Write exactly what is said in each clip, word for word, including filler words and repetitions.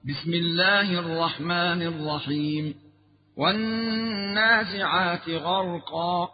بسم الله الرحمن الرحيم. والنازعات غرقا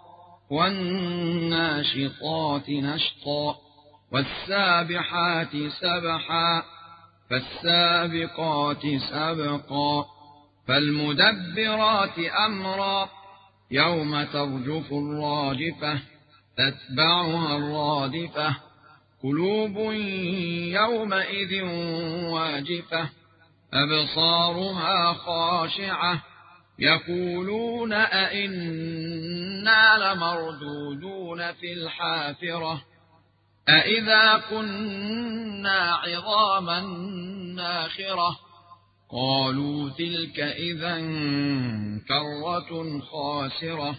والناشطات نشطا والسابحات سبحا فالسابقات سبقا فالمدبرات أمرا يوم ترجف الراجفة تتبعها الرادفة قلوب يومئذ واجفة أبصارها خاشعة يقولون أئنا لمردودون في الحافرة أئذا كنا عظاما ناخرة قالوا تلك إذا كرة خاسرة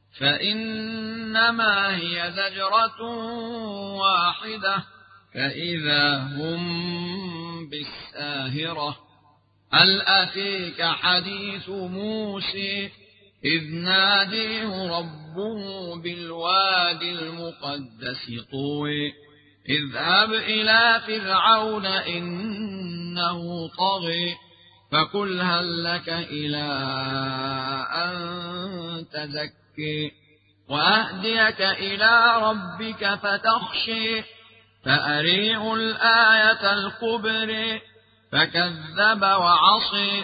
فإنما هي زجرة واحدة فإذا هم بالساهرة هل أتيك حديث موسى إذ ناديه ربه بالوادي المقدس طوى اذهب إلى فرعون إنه طغى فقل هل لك إلى أن تزكي وأهديك إلى ربك فتخشي فأريه الآية الكبرى فكذب وعصي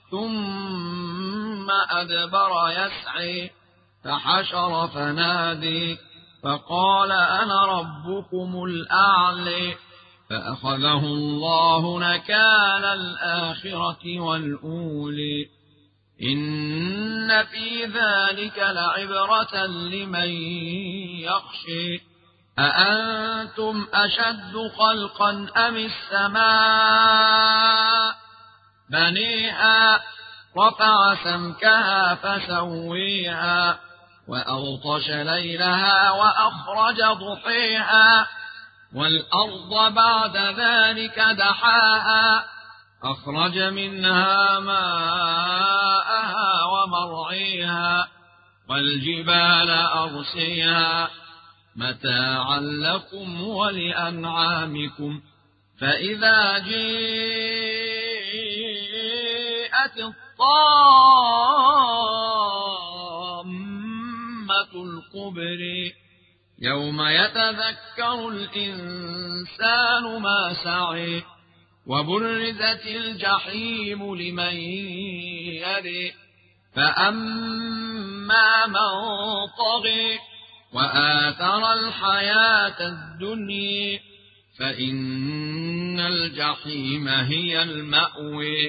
ثم أدبر يسعي فحشر فنادي فقال أنا ربكم الأعلى فأخذه الله نكال الآخرة والأولى إن في ذلك لعبرة لمن يخشى أأنتم أشد خلقا أم السماء بنيها رفع سمكها فسويها وأغطش ليلها وأخرج ضحيها والأرض بعد ذلك دحاها أخرج منها ماءها ومرعيها والجبال أرسيها متاعا لكم ولأنعامكم فإذا جاءت الطامة الكبرى يوم يتذكر الإنسان ما سعى وبرزت الجحيم لمن يرى فأما من طغى وآثر الحياة الدنيا فإن الجحيم هي المأوى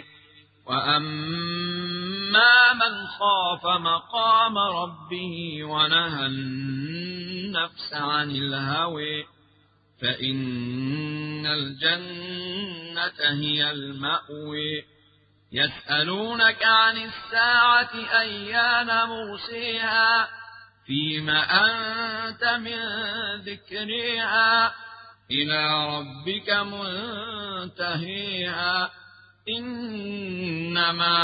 وأما من خاف مقام ربه ونهى النفس عن الهوى فإن الجنة هي المأوى يسألونك عن الساعة أيان مرسيها فيم أنت من ذكرها إلى ربك منتهيها إنما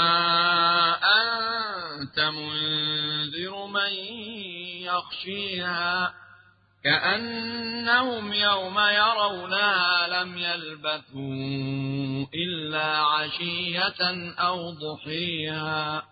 أنت منذر من يخشيها كأنهم يوم يرونها لم يلبثوا إلا عشية أو ضحيها